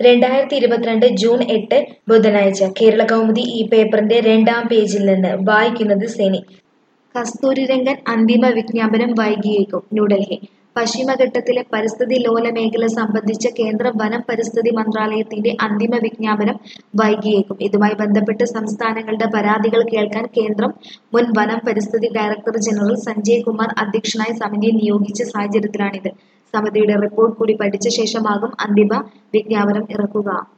2022 June 8 ബുധനാഴ്ച കേരളകൗമുദി ഈ പേപ്പറിന്റെ 2-ാം പേജിൽ നിന്ന് വായിക്കുന്നത് സെനി. കസ്തൂരിരംഗൻ അന്തിമ വിജ്ഞാപനം വൈകിയേക്കും. ന്യൂഡൽഹി പശ്ചിമഘട്ടത്തിലെ പരിസ്ഥിതി ലോല മേഖല സംബന്ധിച്ച കേന്ദ്ര വനം പരിസ്ഥിതി മന്ത്രാലയത്തിന്റെ അന്തിമ വിജ്ഞാപനം വൈകിയേക്കും. ഇതുമായി ബന്ധപ്പെട്ട് സംസ്ഥാനങ്ങളുടെ പരാതികൾ കേൾക്കാൻ കേന്ദ്രം മുൻ വനം പരിസ്ഥിതി ഡയറക്ടർ ജനറൽ സഞ്ജയ് കുമാർ അധ്യക്ഷനായ സമിതിയെ നിയോഗിച്ച സാഹചര്യത്തിലാണിത്. സമിതിയുടെ റിപ്പോർട്ട് കൂടി പഠിച്ച ശേഷമാകും അന്തിമ വിജ്ഞാപനം ഇറക്കുക.